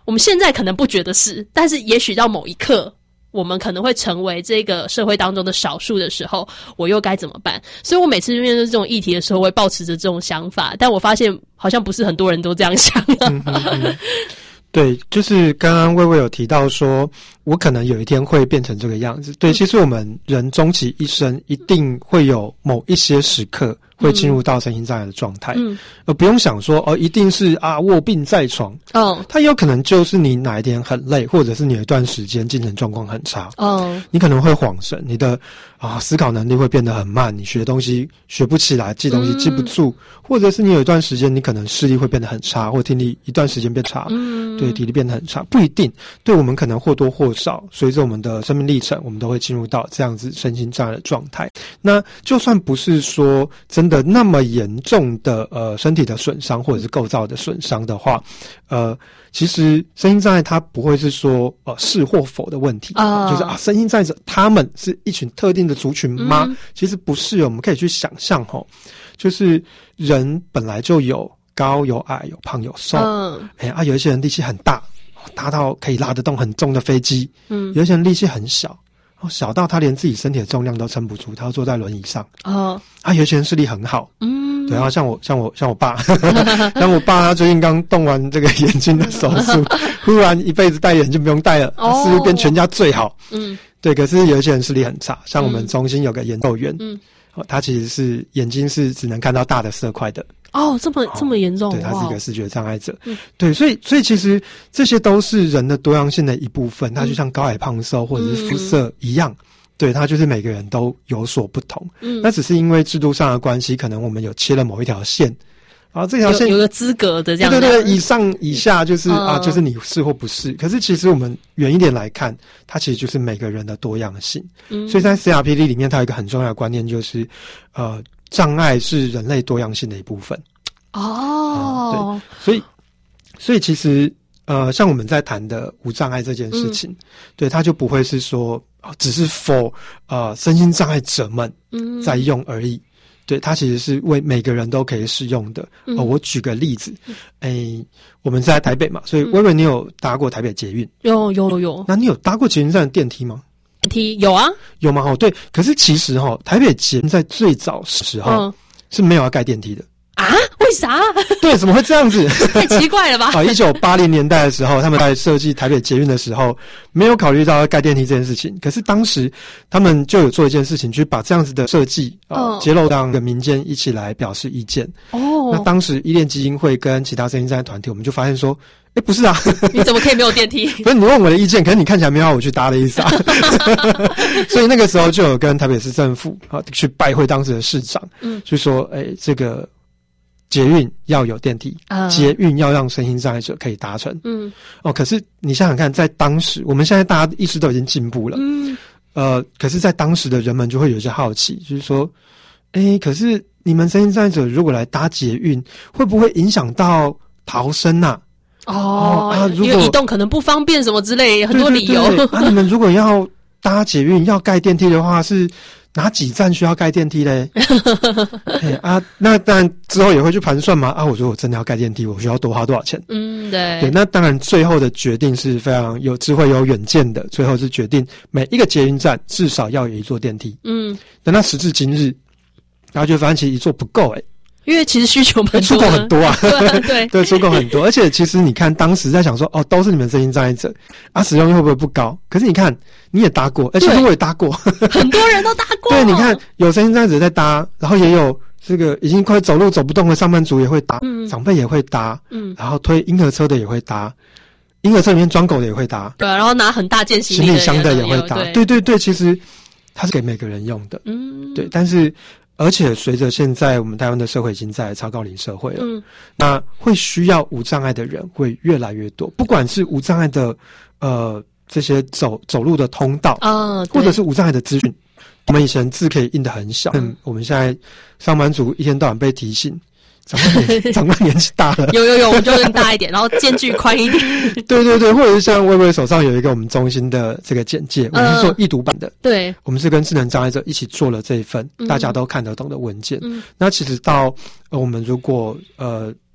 我们现在可能不觉得是，但是也许到某一刻，我们可能会成为这个社会当中的少数的时候，我又该怎么办？所以我每次面对这种议题的时候，我会抱持着这种想法，但我发现好像不是很多人都这样想。 对，就是刚刚薇薇有提到说，我可能有一天会变成这个样子。对，其实我们人终其一生一定会有某一些时刻会进入到身心障碍的状态，不用想说一定是卧病在床，它有可能就是你哪一天很累，或者是你有一段时间精神状况很差，你可能会恍神，你的思考能力会变得很慢，你学东西学不起来，记东西记不住，或者是你有一段时间你可能视力会变得很差，或听力一段时间变差，对，体力变得很差，不一定。对，我们可能或多或少随着我们的生命历程，我们都会进入到这样子身心障碍的状态。那就算不是说真的那么严重的身体的损伤或者是构造的损伤的话，其实身心障碍它不会是说是或否的问题，就是身心障碍者他们是一群特定的族群吗？其实不是，我们可以去想象就是人本来就有高有矮，有胖有瘦，有一些人力气很大，大到可以拉得动很重的飞机，有一些人力气很小，小到他连自己身体的重量都撑不住，他要坐在轮椅上，有一些人视力很好，对啊，像我爸，像我爸他最近刚动完这个眼睛的手术，忽然一辈子戴眼镜不用戴了，视力变全家最好，对，可是有一些人视力很差，像我们中心有个研究员，他其实是眼睛是只能看到大的色块的。 这么严重？ 对，他是一个视觉障碍者。对，所以其实这些都是人的多样性的一部分，它就像高矮胖瘦或者是肤色一样。对，它就是每个人都有所不同。那只是因为制度上的关系，可能我们有切了某一条线，然后这条线有个资格的这样。 对，以上以下就是就是你是或不是。可是其实我们远一点来看，它其实就是每个人的多样性。所以在 CRPD 里面，它有一个很重要的观念，就是障碍是人类多样性的一部分。对，所以其实像我们在谈的无障碍这件事情，对，它就不会是说只是 for 身心障碍者们在用而已。对，它其实是为每个人都可以使用的。我举个例子，我们是在台北嘛，所以薇薇你有搭过台北捷运？ 有。 那你有搭过捷运站的电梯吗？ 电梯有啊， 有吗？对，可是其实台北捷运在最早时候是没有要盖电梯的。 为啥？ 对，怎么会这样子？ 太奇怪了吧 ！1980年代的时候，他们在设计台北捷运的时候，没有考虑到要盖电梯这件事情。可是当时他们就有做一件事情，去把这样子的设计揭露让民间一起来表示意见。那当时依恋基金会跟其他身心障碍团体，我们就发现说，不是啊， 你怎么可以没有电梯？ 不是，你问我的意见，可是你看起来没有要我去搭的意思啊。所以那个时候就有跟台北市政府去拜会当时的市长，就说，这个捷运要有电梯，捷运要让身心障碍者可以达成。可是你想想看，在当时，我们现在大家意识都已经进步了，可是在当时的人们就会有一些好奇，就是说，可是你们身心障碍者如果来搭捷运，会不会影响到逃生啊？ 因为移动可能不方便什么之类，很多理由。 你们如果要搭捷运要盖电梯的话，是哪几站需要盖电梯嘞？那当然之后也会去盘算嘛。我说我真的要盖电梯，我需要多花多少钱？对。那当然最后的决定是非常有智慧、有远见的。最后是决定每一个捷运站至少要有一座电梯。但那时至今日，然后就发现其实一座不够因为其实需求蛮多， 出口很多啊， 对对，出口很多，而且其实你看，当时在想说，都是你们身心障碍者使用率会不会不高？可是你看，你也搭过，其实我也搭过， 很多人都搭过。 对，你看有身心障碍者在搭，然后也有这个已经快走路走不动的上班族也会搭，长辈也会搭，然后推婴儿车的也会搭，婴儿车里面装狗的也会搭， 对，然后拿很大件行李箱的也会搭，对，其实它是给每个人用的，对，但是。而且随着现在我们台湾的社会已经在超高龄社会了，那会需要无障碍的人会越来越多，不管是无障碍的这些走路的通道或者是无障碍的资讯。我们以前字可以印得很小，我们现在上班族一天到晚被提醒长辈年纪大了， 有，我就更大一点，然后间距宽一点。 对，或者是像薇薇手上有一个我们中心的这个简介，我们是做易读版的。对，我们是跟智能障碍者一起做了这一份大家都看得懂的文件。那其实到我们如果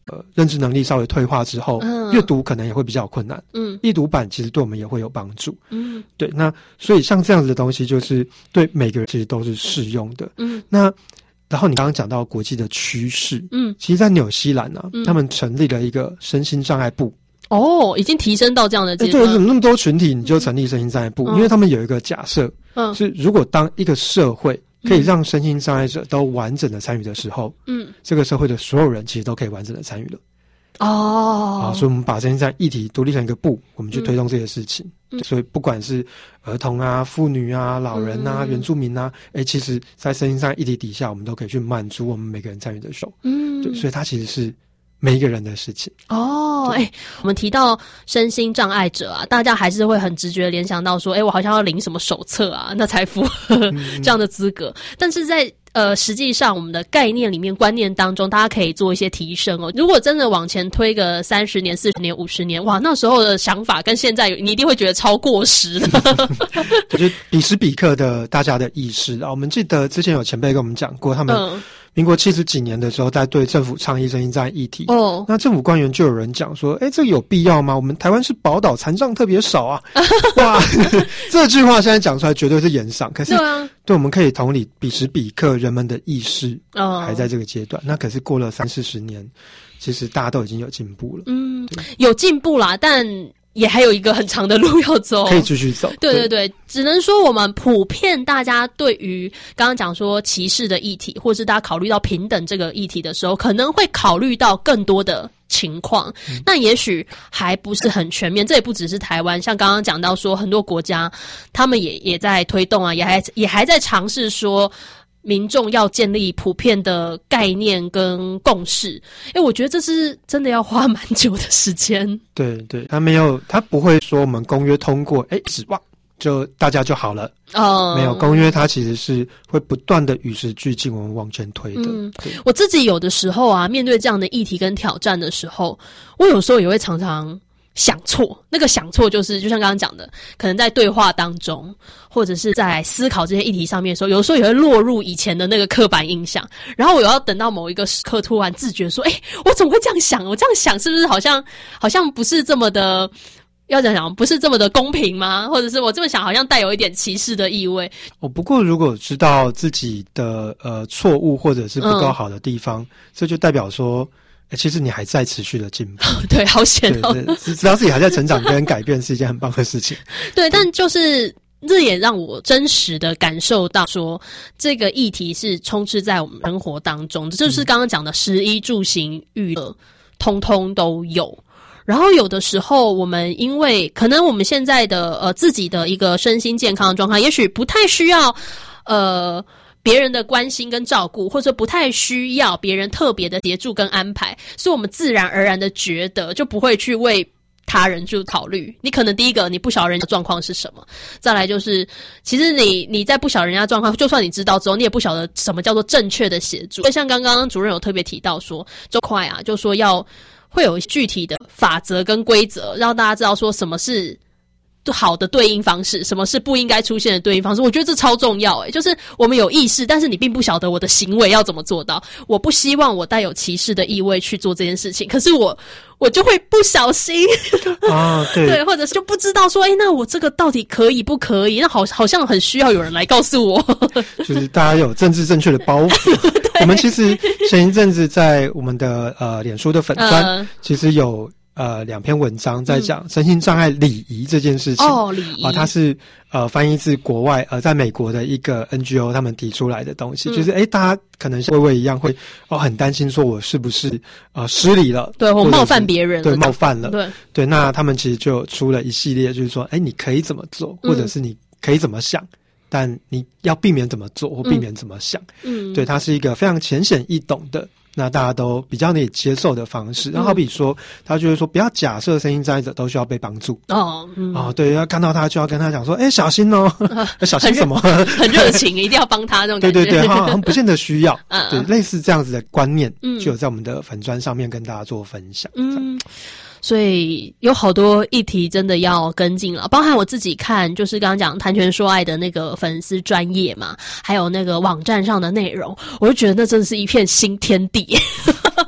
认知能力稍微退化之后，阅读可能也会比较困难。易读版其实对我们也会有帮助。对，那所以像这样子的东西，就是对每个人其实都是适用的。那然后你刚刚讲到国际的趋势，其实在纽西兰啊，他们成立了一个身心障碍部。 哦，已经提升到这样的阶段。 对，怎么那么多群体你就成立身心障碍部？因为他们有一个假设，是如果当一个社会可以让身心障碍者都完整的参与的时候，这个社会的所有人其实都可以完整的参与了。所以我们把身心障碍议题独立成一个部，我们去推动这些事情。所以不管是儿童啊、妇女啊、老人啊、原住民啊，其实在身心障碍议题底下，我们都可以去满足我们每个人参与的时候。对，所以它其实是每一个人的事情。 我们提到身心障碍者啊，大家还是会很直觉联想到说，我好像要领什么手册啊，那才符合这样的资格。但是在实际上我们的概念里面、观念当中，大家可以做一些提升哦。如果真的往前推个30年、40年、50年，哇，那时候的想法跟现在你一定会觉得超过时的。 就是彼时彼刻的大家的意识啊。我们记得之前有前辈跟我们讲过，他们民国70几年的时候，在对政府倡议身心障碍议题。那政府官员就有人讲说，这个有必要吗？我们台湾是宝岛，残障特别少啊。哇，这句话现在讲出来绝对是言上，可是对，我们可以同理彼时彼刻人们的意识还在这个阶段。那可是过了30-40年，其实大家都已经有进步了。 有进步啦，但也还有一个很长的路要走， 可以继续走。 对，只能说我们普遍大家对于刚刚讲说歧视的议题，或是大家考虑到平等这个议题的时候，可能会考虑到更多的情况，那也许还不是很全面。这也不只是台湾，像刚刚讲到说很多国家他们也在推动啊，也还在尝试说民众要建立普遍的概念跟共识。我觉得这是真的要花蛮久的时间。 对，他不会说我们公约通过哇就大家就好了。没有，公约它其实是会不断的与时俱进，我们往前推的。 我自己有的时候啊，面对这样的议题跟挑战的时候，我有时候也会常常想错。那个想错就是就像刚刚讲的，可能在对话当中，或者是在思考这些议题上面的时候，有时候也会落入以前的那个刻板印象，然后我要等到某一个时刻突然自觉说，我怎么会这样想？我这样想是不是好像不是这么的，要讲不是这么的公平吗？或者是我这么想好像带有一点歧视的意味。 不过如果知道自己的错误或者是不够好的地方，这就代表说其实你还在持续的进步。 对，好险哦。 对，知道自己还在成长跟改变是一件很棒的事情。 对，但就是这也让我真实的感受到说，这个议题是充斥在我们生活当中，就是刚刚讲的食衣住行娱乐通通都有。然后有的时候我们因为可能我们现在的自己的一个身心健康的状况，也许不太需要别人的关心跟照顾，或者不太需要别人特别的协助跟安排，所以我们自然而然的觉得就不会去为他人去考虑。你可能第一个你不晓得人家的状况是什么，再来就是其实你在不晓得人家状况，就算你知道之后，你也不晓得什么叫做正确的协助。所以像刚刚主任有特别提到说这块啊，就说会有具体的法则跟规则，让大家知道说什么是好的对应方式，什么是不应该出现的对应方式。我觉得这超重要就是我们有意识，但是你并不晓得我的行为要怎么做到。我不希望我带有歧视的意味去做这件事情，可是我就会不小心对，或者是就不知道说那我这个到底可以不可以，那好像很需要有人来告诉我。 就是大家有政治正确的包袱。我们其实前一阵子在我们的脸书的粉专其实有2篇文章在讲身心障碍礼仪这件事情。 礼仪它是翻译自国外在美国的一个 NGO 他们提出来的东西。就是大家可能像薇薇一样会很担心说我是不是失礼了， 对，或冒犯别人了， 对，冒犯了， 对， 那他们其实就出了一系列，就是说你可以怎么做，或者是你可以怎么想，但你要避免怎么做或避免怎么想。对，它是一个非常浅显易懂的，那大家都比较可以接受的方式。然后好比说他就会说不要假设身心障碍者都需要被帮助。对，要看到他就要跟他讲说小心哦。小心什么？ 很热情一定要帮他那种感觉。 对，好像不见得需要。对，类似这样子的观念就有在我们的粉专上面跟大家做分享。 所以有好多议题真的要跟进了，包含我自己看就是刚刚讲谈权说爱的那个粉丝专页嘛，还有那个网站上的内容，我就觉得那真的是一片新天地。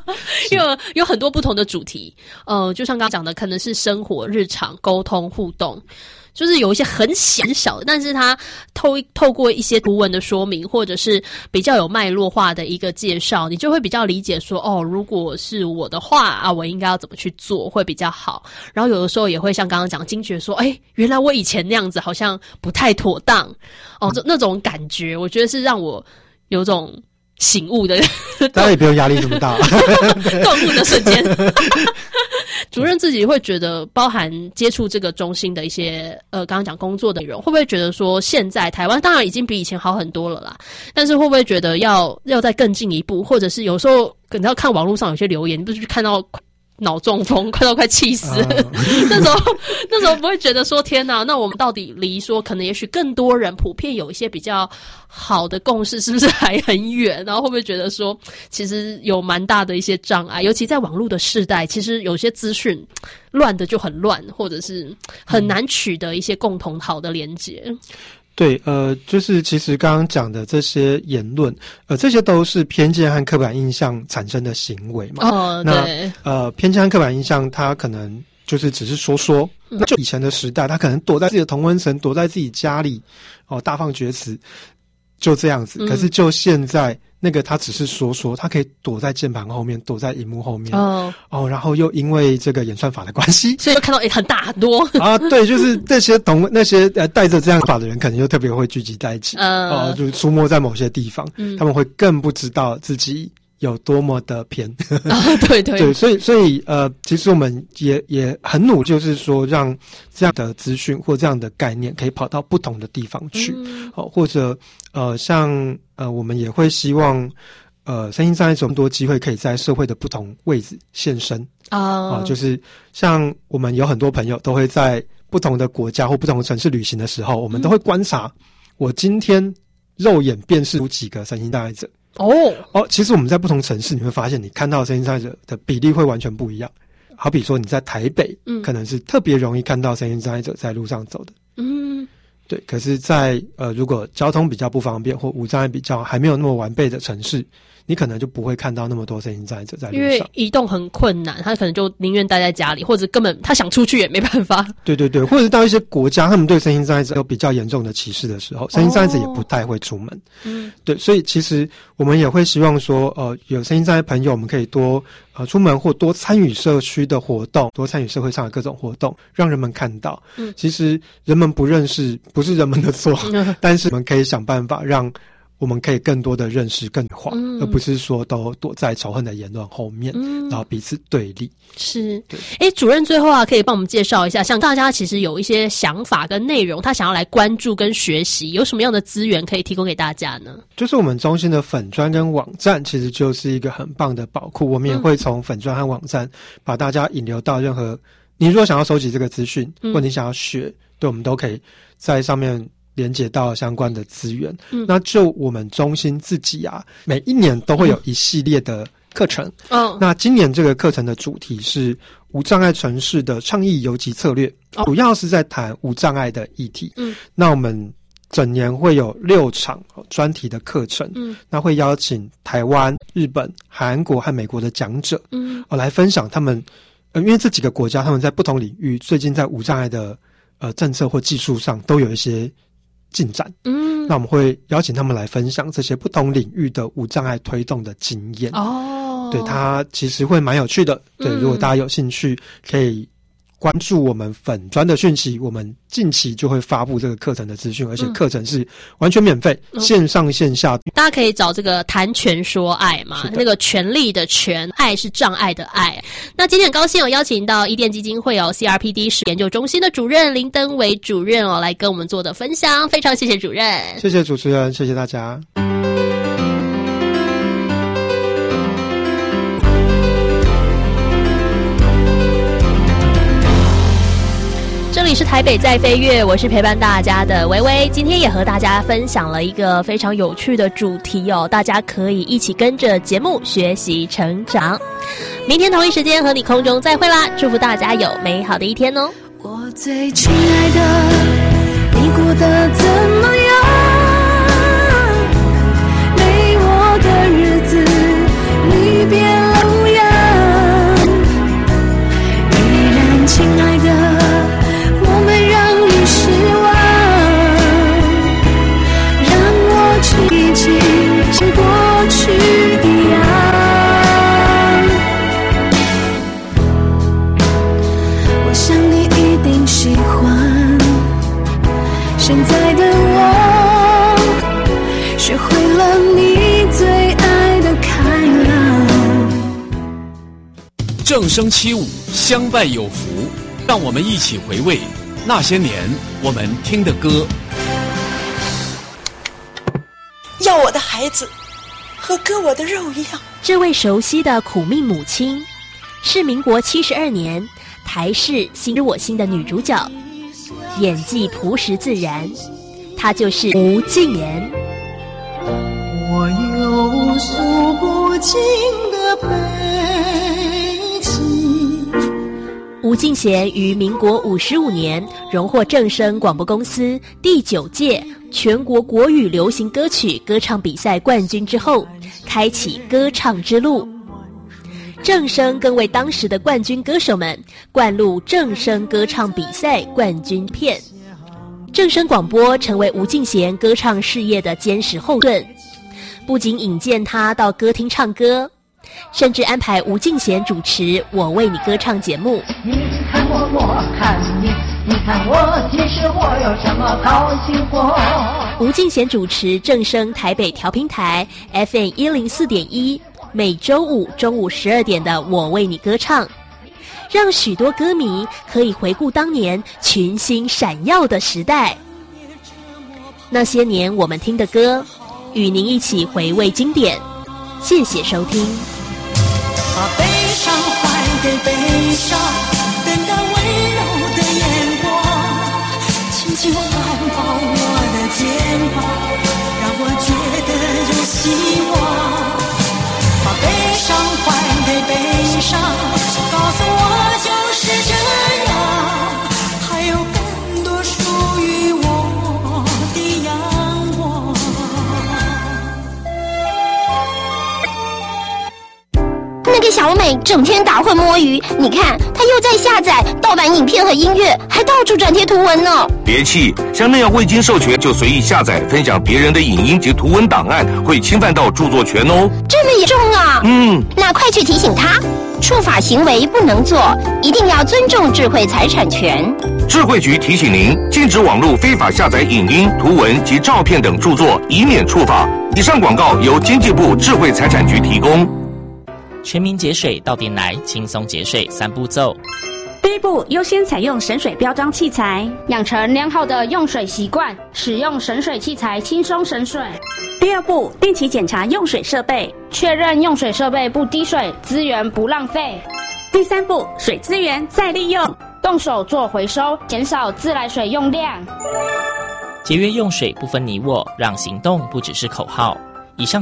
因为有很多不同的主题，就像刚刚讲的，可能是生活、日常、沟通、互动。就是有一些很小的，但是它透过一些图文的说明，或者是比较有脉络化的一个介绍，你就会比较理解说，哦，如果是我的话啊，我应该要怎么去做会比较好。然后有的时候也会像刚刚讲惊觉说，原来我以前那样子好像不太妥当哦，那种感觉，我觉得是让我有种醒悟的， 大家也不用压力这么大， 顿悟的瞬间。主任自己会觉得，包含接触这个中心的一些刚刚讲工作的内容，会不会觉得说，现在台湾当然已经比以前好很多了啦，但是会不会觉得要再更进一步，或者是有时候可能要看网络上有些留言，你不是看到脑中风，快到快气死那时候不会觉得说天哪，那我们到底离说可能也许更多人普遍有一些比较好的共识是不是还很远？然后会不会觉得说其实有蛮大的一些障碍，尤其在网络的世代，其实有些资讯乱的就很乱，或者是很难取得一些共同好的连结。 对，就是其实刚刚讲的这些言论，这些都是偏见和刻板印象产生的行为嘛。 对。 那偏见和刻板印象，它可能就是只是说，那就以前的时代，他可能躲在自己的同温层，躲在自己家里，大放厥词，就这样子。可是就现在，那个他只是说，他可以躲在键盘后面，躲在荧幕后面。然后又因为这个演算法的关系， 所以就看到很大很多啊，对，就是那些带着这样法的人，可能就特别会聚集在一起，就是出没在某些地方，他们会更不知道自己有多么的偏。 对， 所以其实我们也很努力，就是说让这样的资讯或这样的概念可以跑到不同的地方去，或者像我们也会希望身心障碍者更多机会可以在社会的不同位置现身就是像我们有很多朋友都会在不同的国家或不同的城市旅行的时候，我们都会观察我今天肉眼辨识出几个身心障碍者。其实我们在不同城市，你会发现你看到身心障碍者的比例会完全不一样。好比说你在台北，可能是特别容易看到身心障碍者在路上走的。对。可是在如果交通比较不方便或无障碍比较还没有那么完备的城市，你可能就不会看到那么多身心障碍者在路上， 因为移动很困难，他可能就宁愿待在家里，或者根本他想出去也没办法。 对，或者到一些国家，他们对身心障碍者有比较严重的歧视的时候，身心障碍者也不太会出门。对，所以其实我们也会希望说，有身心障碍朋友，我们可以多出门或多参与社区的活动，多参与社会上的各种活动，让人们看到，其实人们不认识不是人们的错，但是我们可以想办法让我们可以更多的认识更广，而不是说都躲在仇恨的言论后面，然后彼此对立。 是，主任最后可以帮我们介绍一下，像大家其实有一些想法跟内容，他想要来关注跟学习，有什么样的资源可以提供给大家呢？ 就是我们中心的粉专跟网站，其实就是一个很棒的宝库。我们也会从粉专和网站把大家引流到任何，你如果想要收集这个资讯，或你想要学，对，我们都可以在上面连接到相关的资源。那就我们中心自己每一年都会有一系列的课程。那今年这个课程的主题是无障碍城市的倡议游击策略，主要是在谈无障碍的议题。那我们整年会有6场专题的课程，那会邀请台湾、日本、韩国和美国的讲者，来分享他们，因为这几个国家他们在不同领域最近在无障碍的政策或技术上都有一些进展。那我们会邀请他们来分享这些不同领域的无障碍推动的经验。对，它其实会蛮有趣的。对，如果大家有兴趣，可以关注我们粉专的讯息，我们近期就会发布这个课程的资讯，而且课程是完全免费，线上线下。 大家可以找这个谈权说爱嘛，那个权力的权，爱是障碍的爱。那今天很高兴邀请到伊甸基金会CRPD 史研究中心的主任林登伟主任来跟我们做的分享，非常谢谢主任。 谢谢主持人，谢谢大家。 这里是台北在飞跃，我是陪伴大家的薇薇，今天也和大家分享了一个非常有趣的主题大家可以一起跟着节目学习成长。明天同一时间和你空中再会啦，祝福大家有美好的一天哦。 我最亲爱的，你过得怎么样？没我的日子，离别了无恙。 亲爱的，我没让你失望，让我去记像过去一样。我想你一定喜欢现在的我，学会了你最爱的开朗。 正声75相伴有福，让我们一起回味那些年我们听的歌。 要我的孩子和割我的肉一样。 这位熟悉的苦命母亲，是民国72年台视《心知我心》的女主角，演技朴实自然，她就是吴敬言。 我有诉不尽的悲情。 吴敬贤于民国55年荣获正声广播公司第9届全国国语流行歌曲歌唱比赛冠军之后，开启歌唱之路。正声更为当时的冠军歌手们灌录正声歌唱比赛冠军片。正声广播成为吴敬贤歌唱事业的坚实后盾，不仅引荐他到歌厅唱歌，甚至安排吴敬贤主持《我为你歌唱》节目。 你看我，我看你，你看我，其实我有什么高兴活？ 吴敬贤主持正声台北调频台 FM104.1，每周五中午12点的《我为你歌唱》，让许多歌迷可以回顾当年群星闪耀的时代。那些年我们听的歌，与您一起回味经典。谢谢收听。 把悲伤还给悲伤，等待温柔的眼光，轻轻环抱我的肩膀，让我觉得有希望。把悲伤还给悲伤，告诉我就是这样，还有更多属于我的阳光。 那个小美整天打混摸鱼，你看她又在下载盗版影片和音乐，还到处转贴图文呢。 别气，像那样未经授权就随意下载分享别人的影音及图文档案，会侵犯到著作权哦。 这么严重啊？那快去提醒他，触法行为不能做，一定要尊重智慧财产权。 智慧局提醒您，禁止网络非法下载影音、图文及照片等著作，以免触法。以上广告由经济部智慧财产局提供。 全民节水到店来，轻松节水3步骤。 第一步，优先采用省水标章器材， 养成良好的用水习惯，使用省水器材轻松省水。 第二步，定期检查用水设备， 确认用水设备不滴水，资源不浪费。 第三步，水资源再利用， 动手做回收，减少自来水用量。 节约用水不分你我，让行动不只是口号。以上